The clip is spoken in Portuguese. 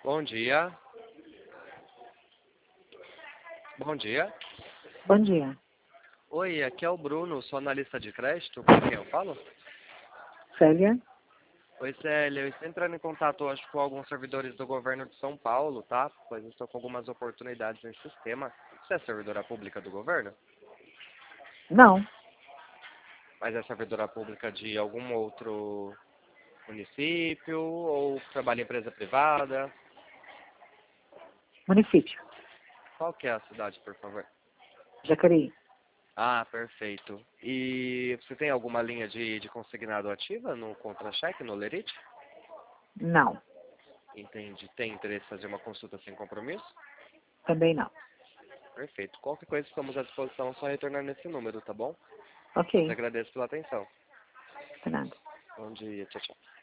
Bom dia. Bom dia. Bom dia. Oi, aqui é o Bruno, sou analista de crédito. Com quem eu falo? Célia? Oi, Célia. Eu estou entrando em contato, acho, com alguns servidores do governo de São Paulo, tá? Pois eu estou com algumas oportunidades nesse sistema. Você é servidora pública do governo? Não. Mas é servidora pública de algum outro município ou trabalha em empresa privada? Município. Qual que é a cidade, por favor? Jacareí. Ah, perfeito. E você tem alguma linha de consignado ativa no contra-cheque, no Lerite? Não. Entendi. Tem interesse em fazer uma consulta sem compromisso? Também não. Perfeito. Qualquer coisa estamos à disposição, é só retornar nesse número, tá bom? Mas Ok. agradeço pela atenção. De nada. Bom dia, tchau, tchau.